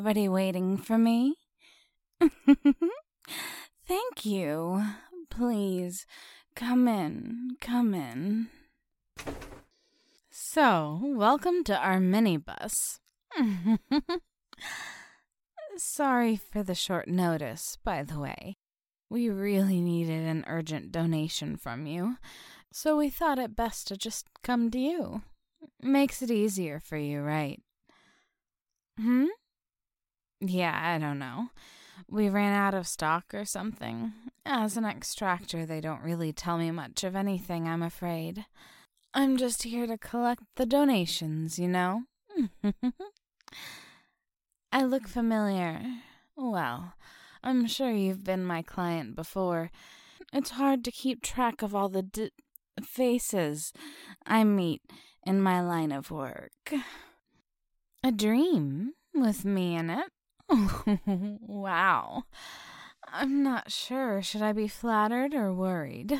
already waiting for me? Thank you. Please, come in. So, welcome to our minibus. Sorry for the short notice, by the way. We really needed an urgent donation from you, so we thought it best to just come to you. Makes it easier for you, right? Yeah, I don't know. We ran out of stock or something. As an extractor, they don't really tell me much of anything, I'm afraid. I'm just here to collect the donations, you know? I look familiar. Well, I'm sure you've been my client before. It's hard to keep track of all the faces I meet in my line of work. A dream with me in it? Wow. I'm not sure. Should I be flattered or worried?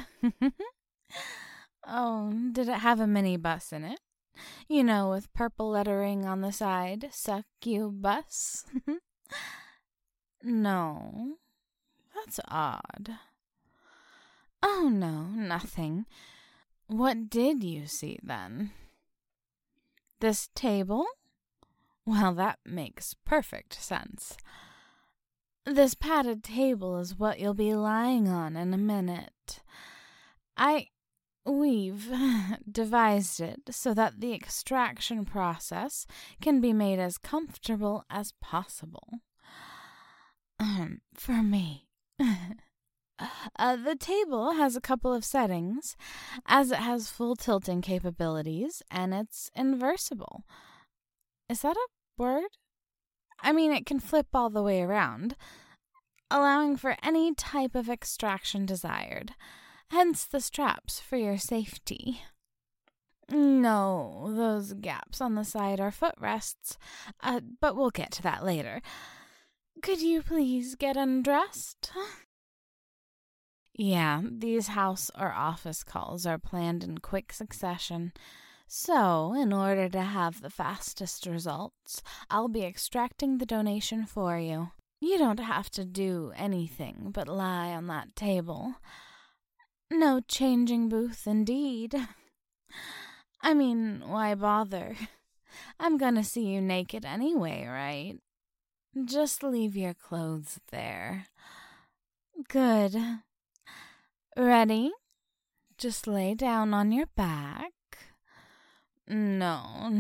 Oh, did it have a minibus in it? You know, with purple lettering on the side. Succubus? No. That's odd. Oh, no, nothing. What did you see, then? This table? Well, that makes perfect sense. This padded table is what you'll be lying on in a minute. We've devised it so that the extraction process can be made as comfortable as possible. For me. The table has a couple of settings, as it has full tilting capabilities, and it's inversible. Is that a word? I mean, it can flip all the way around, allowing for any type of extraction desired, hence the straps for your safety. No, those gaps on the side are footrests, but we'll get to that later. Could you please get undressed? Yeah, these house or office calls are planned in quick succession. So, in order to have the fastest results, I'll be extracting the donation for you. You don't have to do anything but lie on that table. No changing booth, indeed. I mean, why bother? I'm gonna see you naked anyway, right? Just leave your clothes there. Good. Ready? Just lay down on your back. No.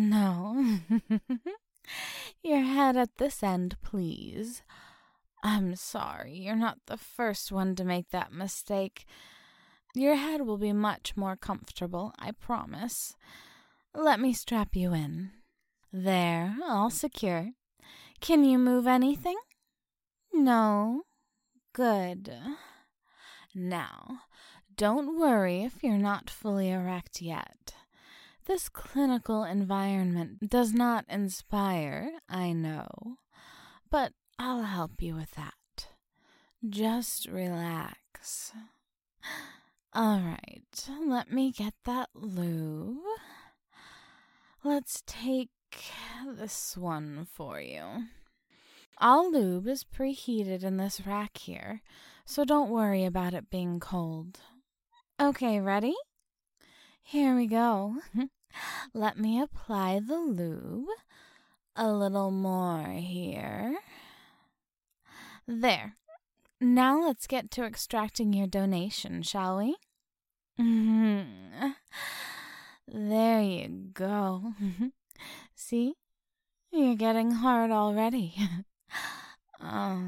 Your head at this end, please. I'm sorry, you're not the first one to make that mistake. Your head will be much more comfortable, I promise. Let me strap you in. There, all secure. Can you move anything? No? Good. Now, don't worry if you're not fully erect yet. This clinical environment does not inspire, I know, but I'll help you with that. Just relax. All right, let me get that lube. Let's take this one for you. All lube is preheated in this rack here, so don't worry about it being cold. Okay, ready? Here we go. Let me apply the lube. A little more here. There. Now let's get to extracting your donation, shall we? There you go. See? You're getting hard already. Oh.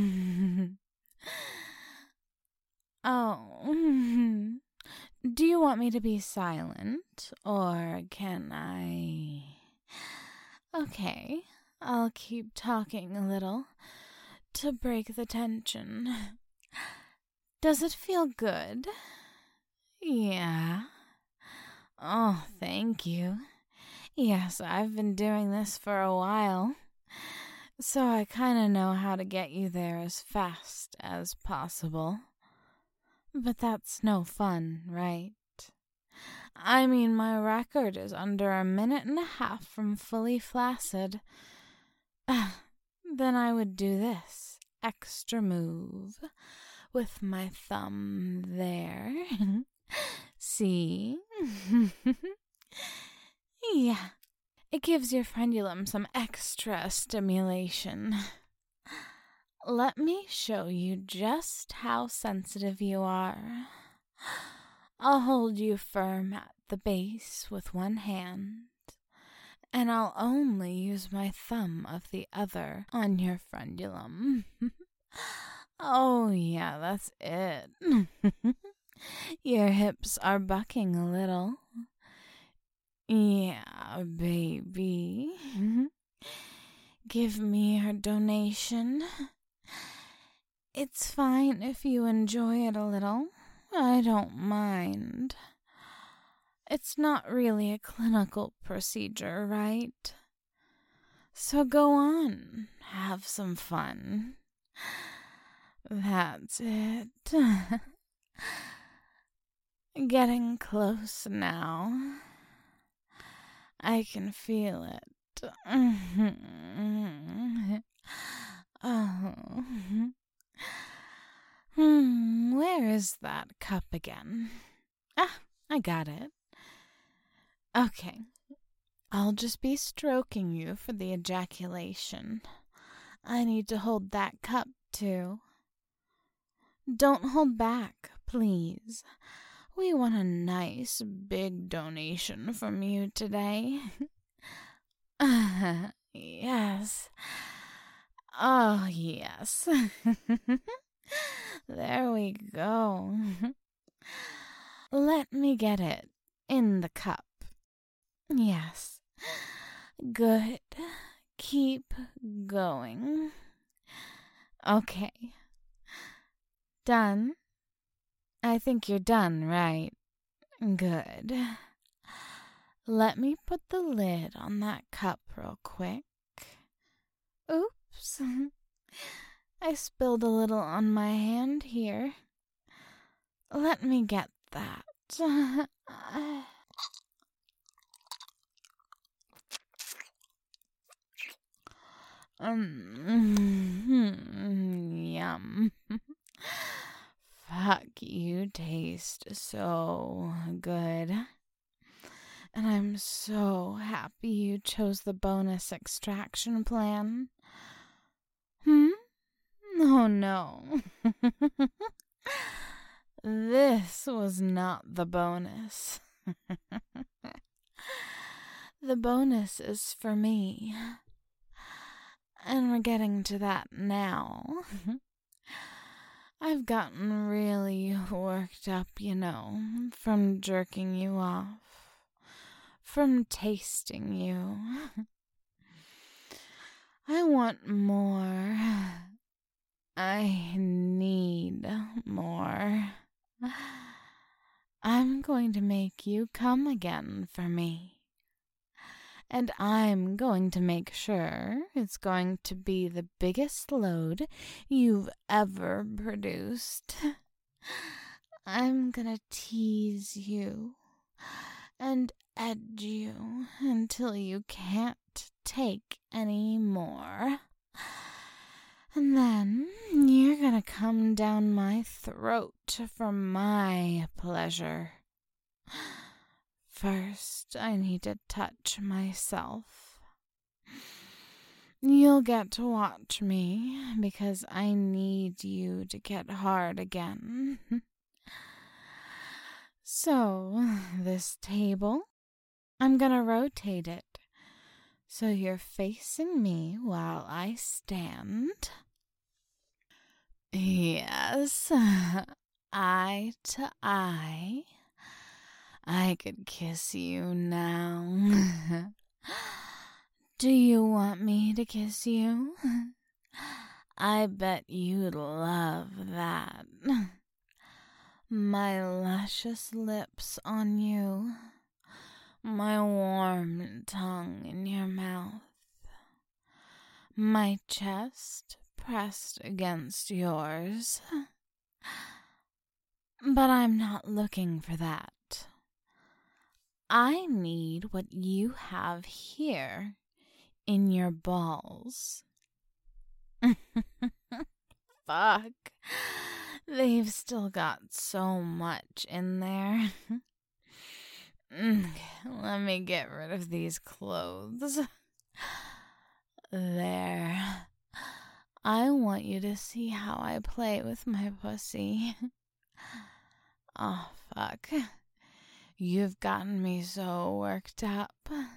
Do you want me to be silent, or can I? Okay, I'll keep talking a little to break the tension. Does it feel good? Yeah. Oh, thank you. Yes, I've been doing this for a while, so I kind of know how to get you there as fast as possible. But that's no fun, right? I mean, my record is under a minute and a half from fully flaccid. then I would do this extra move with my thumb there. See? Yeah. It gives your frenulum some extra stimulation. Let me show you just how sensitive you are. I'll hold you firm at the base with one hand, and I'll only use my thumb of the other on your frenulum. Oh, yeah, that's it. Your hips are bucking a little. Yeah, baby. Give me your donation. It's fine if you enjoy it a little. I don't mind. It's not really a clinical procedure, right? So go on, have some fun. That's it. Getting close now. I can feel it. Oh. Where is that cup again? Ah, I got it. Okay. I'll just be stroking you for the ejaculation. I need to hold that cup, too. Don't hold back, please. We want a nice big donation from you today. Yes. Oh, yes. There we go. Let me get it in the cup. Yes. Good. Keep going. Okay. Done? I think you're done, right? Good. Let me put the lid on that cup real quick. Oops. I spilled a little on my hand here. Let me get that. Yum. Fuck, you taste so good. And I'm so happy you chose the bonus extraction plan. Oh no. This was not the bonus. The bonus is for me. And we're getting to that now. I've gotten really worked up, from jerking you off, from tasting you. I want more. I need more. I'm going to make you come again for me. And I'm going to make sure it's going to be the biggest load you've ever produced. I'm gonna tease you and edge you until you can't take any more. And then you're gonna come down my throat for my pleasure. First, I need to touch myself. You'll get to watch me because I need you to get hard again. So, this table, I'm gonna rotate it so you're facing me while I stand. Yes, eye to eye. I could kiss you now. Do you want me to kiss you? I bet you'd love that. My luscious lips on you. My warm tongue in your mouth. My chest pressed against yours. But I'm not looking for that. I need what you have here in your balls. Fuck. They've still got so much in there. Let me get rid of these clothes. There. I want you to see how I play with my pussy. Oh, fuck. You've gotten me so worked up.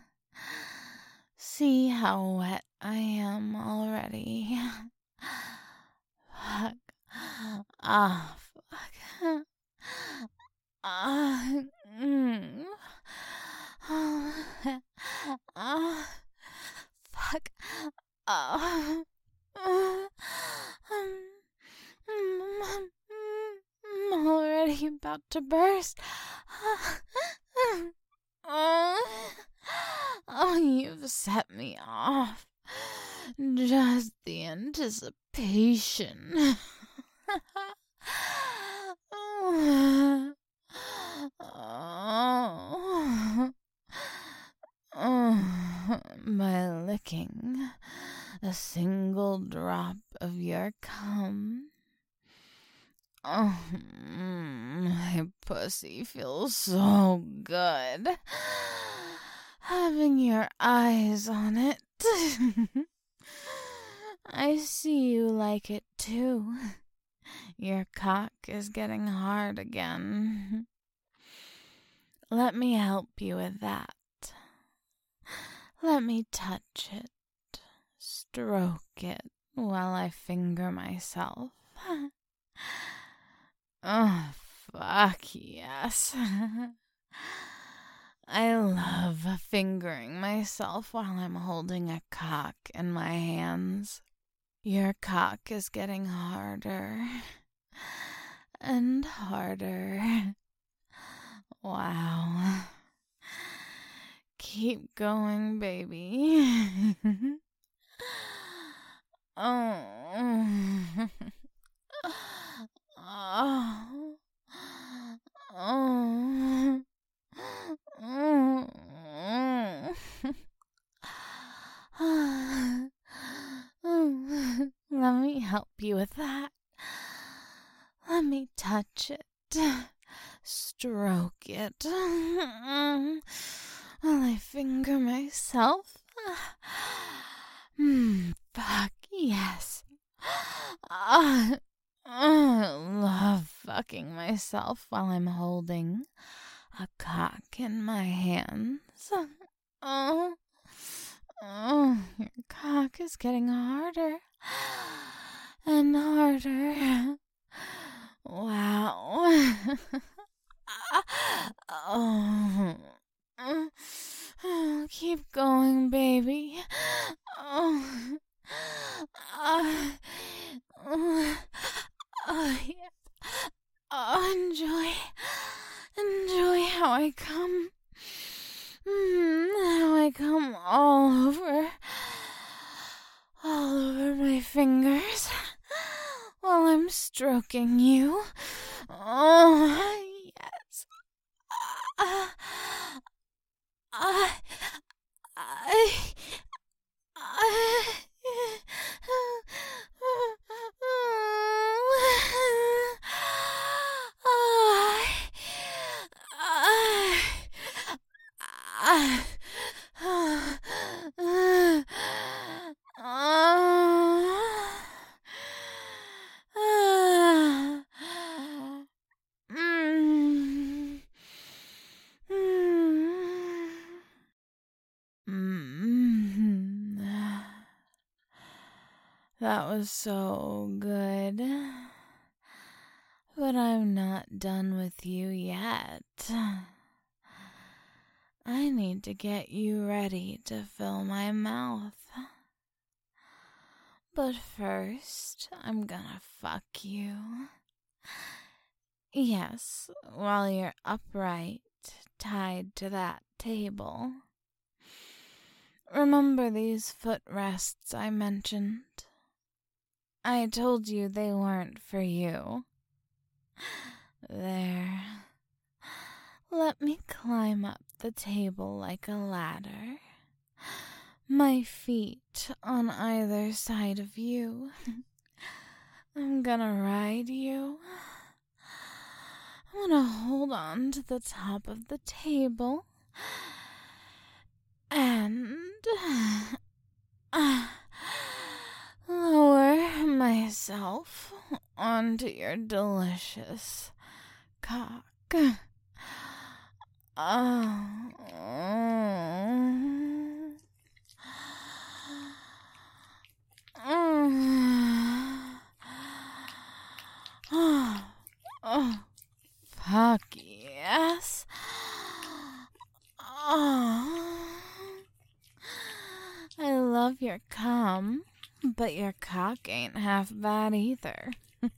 See how wet I am already. Fuck. Ah, fuck. Ah, fuck. I'm already about to burst. Oh, you've set me off. Just the anticipation. By licking a single drop of your cum. Oh, my pussy feels so good. Having your eyes on it. I see you like it too. Your cock is getting hard again. Let me help you with that. Let me touch it, stroke it while I finger myself. Oh, fuck yes. I love fingering myself while I'm holding a cock in my hands. Your cock is getting harder and harder. Wow. Keep going, baby. Oh. Oh. Oh. Let me help you with that. Let me touch it, stroke it, while I finger myself. Fuck yes. I love fucking myself while I'm holding a cock in my hands. Oh, your cock is getting harder and harder. Wow. Keep going, baby. Yes. Enjoy how I come. How I come all over my fingers while I'm stroking you. Oh, yes. That was so good. But I'm not done with you yet. I need to get you ready to fill my mouth. But first, I'm gonna fuck you. Yes, while you're upright, tied to that table. Remember these footrests I mentioned? I told you they weren't for you. There. Let me climb up the table like a ladder. my feet on either side of you. I'm gonna ride you. I'm gonna hold on to the top of the table and lower myself onto your delicious cock. Fuck yes. I love your cum, but your cock ain't half bad either.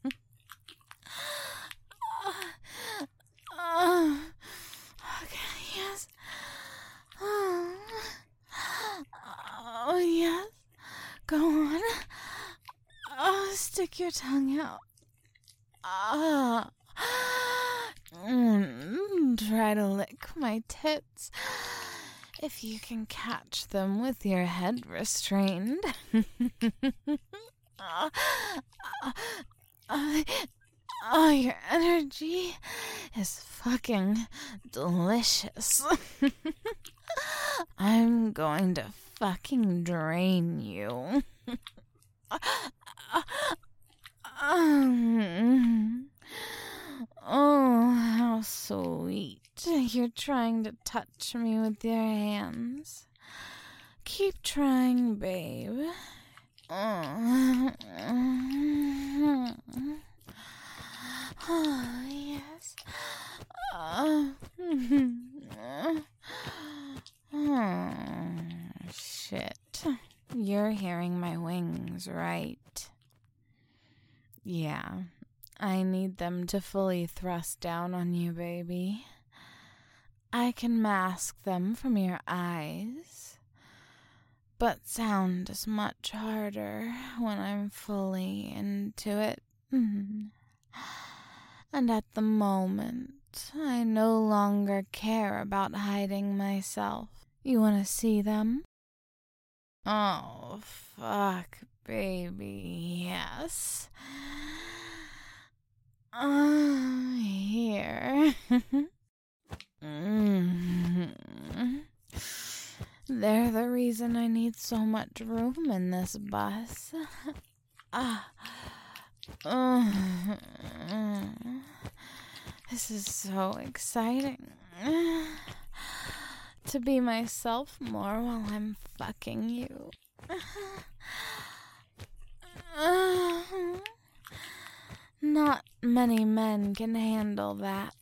Okay, yes. Oh, yes. Go on. Stick your tongue out. Try to lick my tits if you can catch them with your head restrained. Your energy is fucking delicious. I'm going to fucking drain you. Oh, how sweet. You're trying to touch me with your hands. Keep trying, babe. Oh, yes. Shit. You're hearing my wings, right? Yeah. I need them to fully thrust down on you, baby. I can mask them from your eyes, but sound is much harder when I'm fully into it. And at the moment, I no longer care about hiding myself. You want to see them? Oh, fuck, baby, yes. Here. They're the reason I need so much room in this bus. This is so exciting. To be myself more while I'm fucking you. Not many men can handle that.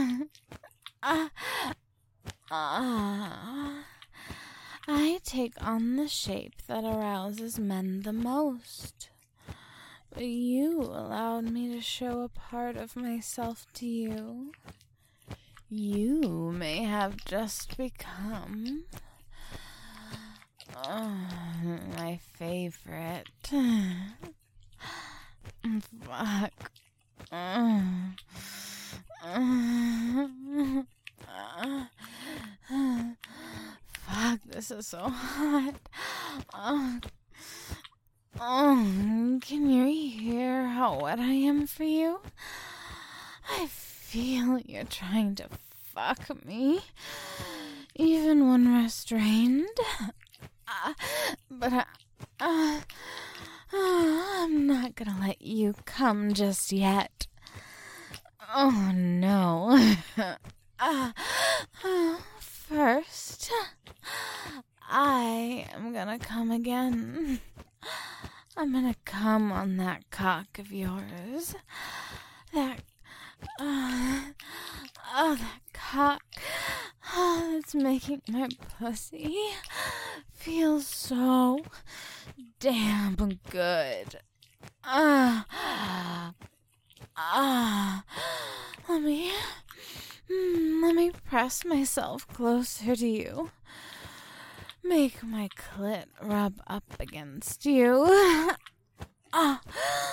I take on the shape that arouses men the most. But you allowed me to show a part of myself to you. You may have just become my favorite. Fuck. Fuck, this is so hot. Can you hear how wet I am for you? I feel you're trying to fuck me, even when restrained. But I'm not gonna let you come just yet. Oh no. First, I am gonna come again. I'm gonna come on that cock of yours. That cock that's making my pussy feel so damn good. Let me press myself closer to you. Make my clit rub up against you. That's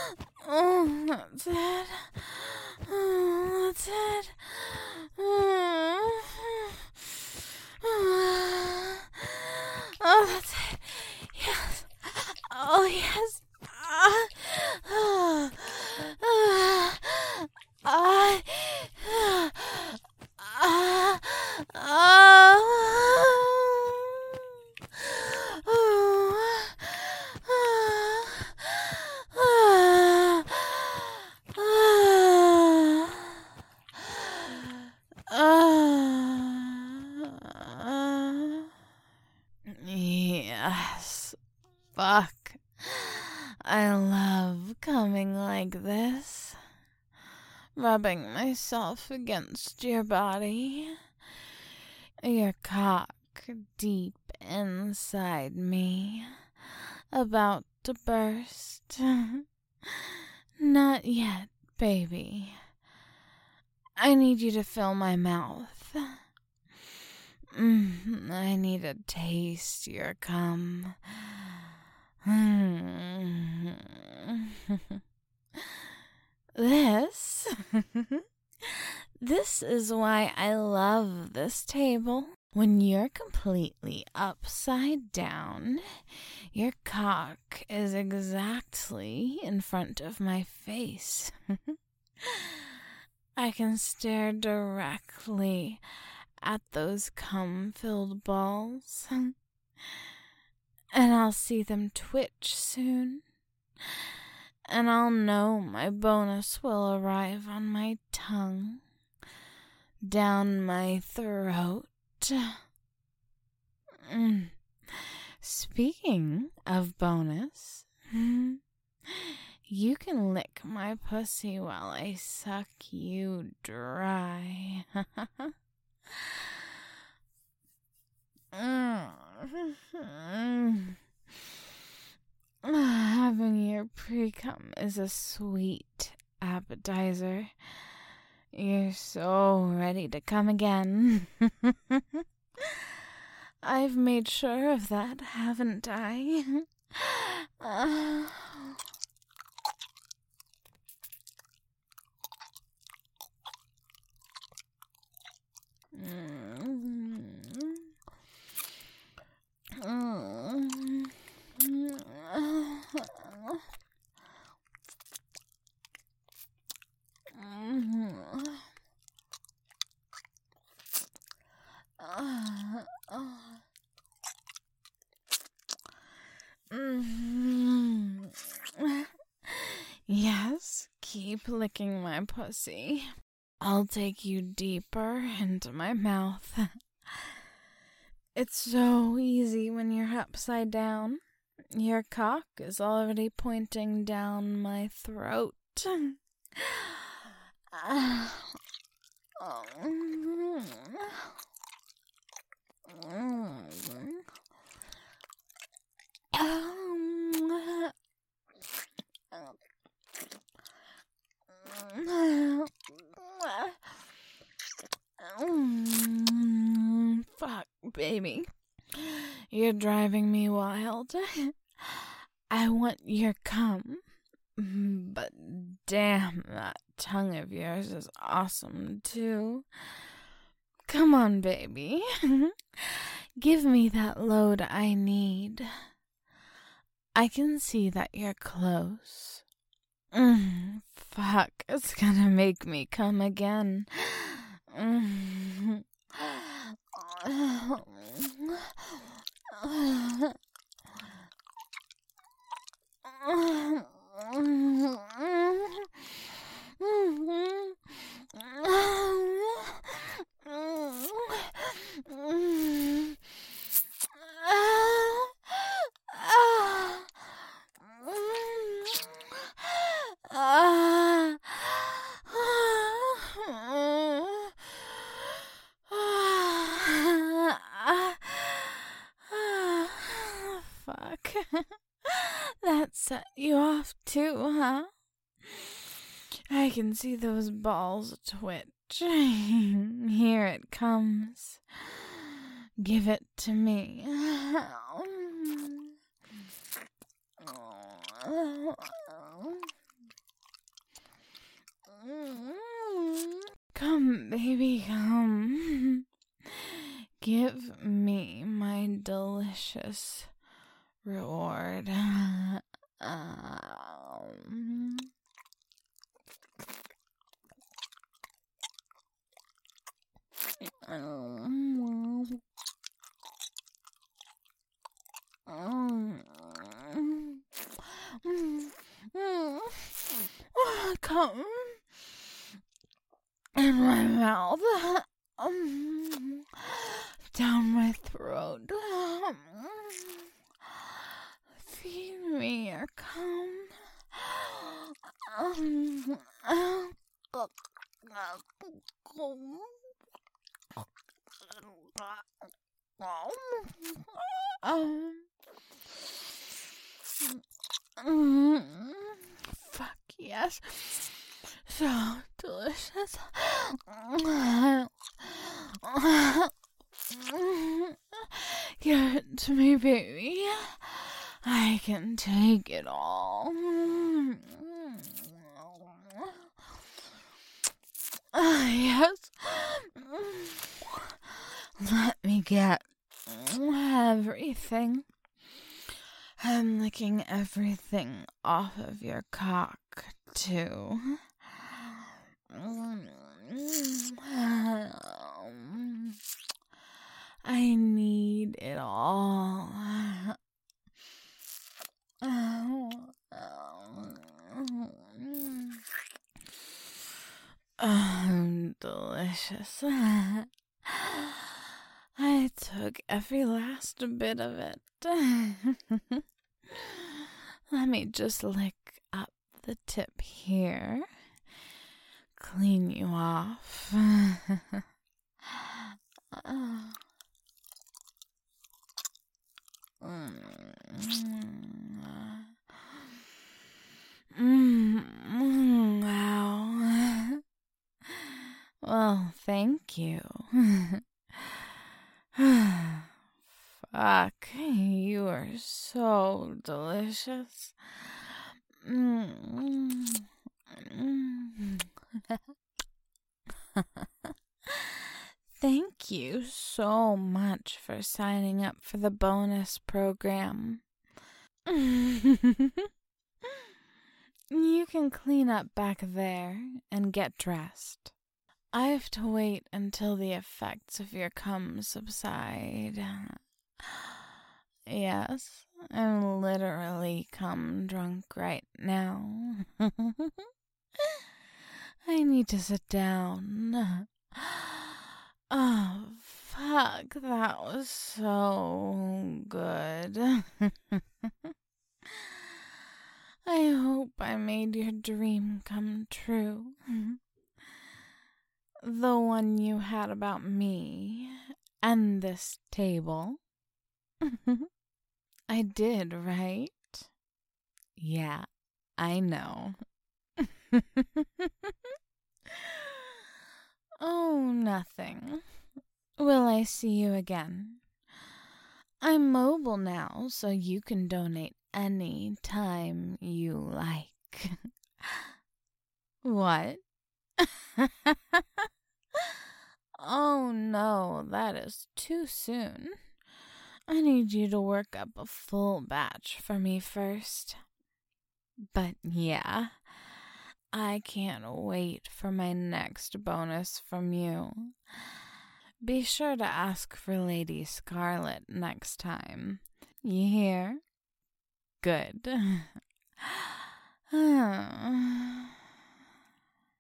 it. That's it. That's it. rubbing myself against your body, your cock deep inside me, about to burst. Not yet, baby. I need you to fill my mouth. I need to taste your cum. This is why I love this table. When you're completely upside down, your cock is exactly in front of my face. I can stare directly at those cum-filled balls, and I'll see them twitch soon, and I'll know my bonus will arrive on my tongue, down my throat. Speaking of bonus, you can lick my pussy while I suck you dry. Having your pre-cum is a sweet appetizer. You're so ready to come again. I've made sure of that, haven't I? Yes, keep licking my pussy. I'll take you deeper into my mouth. It's so easy when you're upside down. Your cock is already pointing down my throat. Fuck, baby. You're driving me wild. I want your cum. But damn, that tongue of yours is awesome, too. Come on, baby. Give me that load I need. I can see that you're close. Fuck, it's gonna make me come again. Fuck. That set you off too, huh? I can see those balls twitch. Here it comes. Give it to me. Come, baby, come. Give me my delicious reward. Come in my mouth, down my throat. Feed me your cum. Fuck yes. So delicious. Give it to me, baby. I can take it all. Yes. Let me get everything. I'm licking everything off of your cock, too. I need it all. Delicious. I took every last bit of it. Let me just lick up the tip here. Clean you off. Wow. Well, thank you. Fuck, you are so delicious. Thank you so much for signing up for the bonus program. You can clean up back there and get dressed. I have to wait until the effects of your cum subside. Yes, I'm literally cum drunk right now. I need to sit down. Oh, fuck, that was so good. I hope I made your dream come true. The one you had about me and this table. I did, right? Yeah, I know. Oh, nothing. Will I see you again? I'm mobile now, so you can donate any time you like. What? Oh no, that is too soon. I need you to work up a full batch for me first. But yeah, I can't wait for my next bonus from you. Be sure to ask for Lady Scarlet next time. You hear? Good.